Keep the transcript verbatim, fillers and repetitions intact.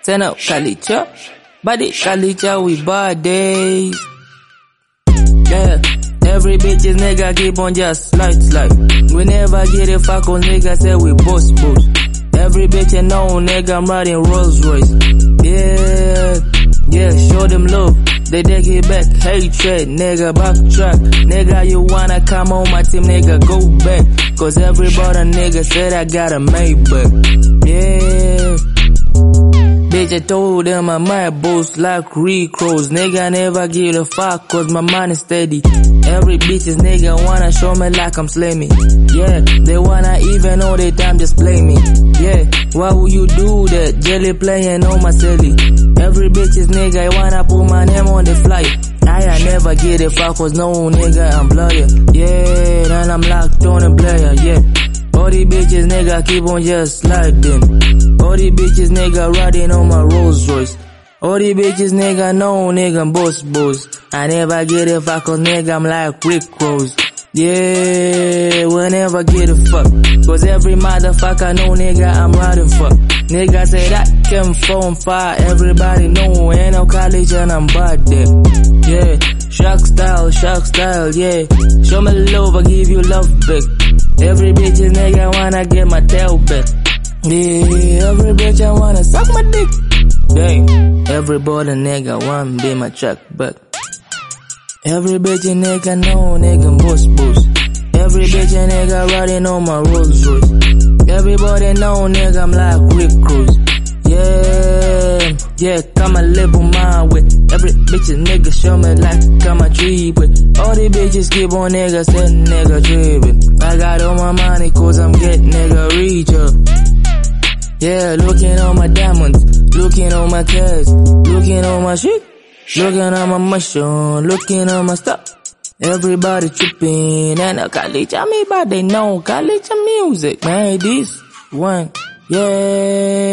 Turn up Kalicha, body Kalicha, we bodies. Yeah, every bitches nigga keep on just slide slide. We never get it fuck on nigga say we boss boss. Every bitch you know nigga I'm riding Rolls Royce. Yeah, yeah, show them love. They take it back, hatred, nigga, backtrack. Nigga, you wanna come on my team, nigga, go back. Cause everybody nigga said I got a Maybach. Yeah. Bitch, I told them I might boast like Rick Ross. Nigga, never give a fuck cause my mind is steady. Every bitches nigga wanna show me like I'm slammy. Yeah, they wanna even know that I'm just play me. Yeah, why would you do that? Jelly playing on my celly. Every bitches nigga wanna put my name on the fly. I, I never get it fuck cause no nigga I'm blur. Yeah, and I'm locked on a player, yeah. All these bitches nigga keep on just sliding. All these bitches nigga riding on my Rolls Royce. All these bitches nigga know nigga I'm boss boss. I never get it fuck cause nigga I'm like Rick Ross. Yeah, we never get a fuck. Cause every motherfucker know nigga I'm riding fuck. Nigga say that came from far. Everybody know ain't no college and I'm bad there. Yeah, shock style, shock style, yeah. Show me love, I give you love back. Every bitch is nigga wanna get my tail back. Yeah, every bitch I wanna suck my dick. Dang, everybody nigga wanna be my truck back. Every bitch a nigga know nigga boss boss. Every bitch a nigga riding on my Rolls Royce. Everybody know nigga I'm like Rick Ross. Yeah, yeah, come and live on my way. Every bitch a nigga show me like come a tree with. All these bitches keep on nigga saying nigga trippin'. I got all my money cause I'm getting nigga rich up. Yeah, looking on my diamonds, looking on my cars, looking on my shit, looking on my mushroom, looking on my stuff. Everybody tripping and a college on me, but they know college music, man. This one, yeah.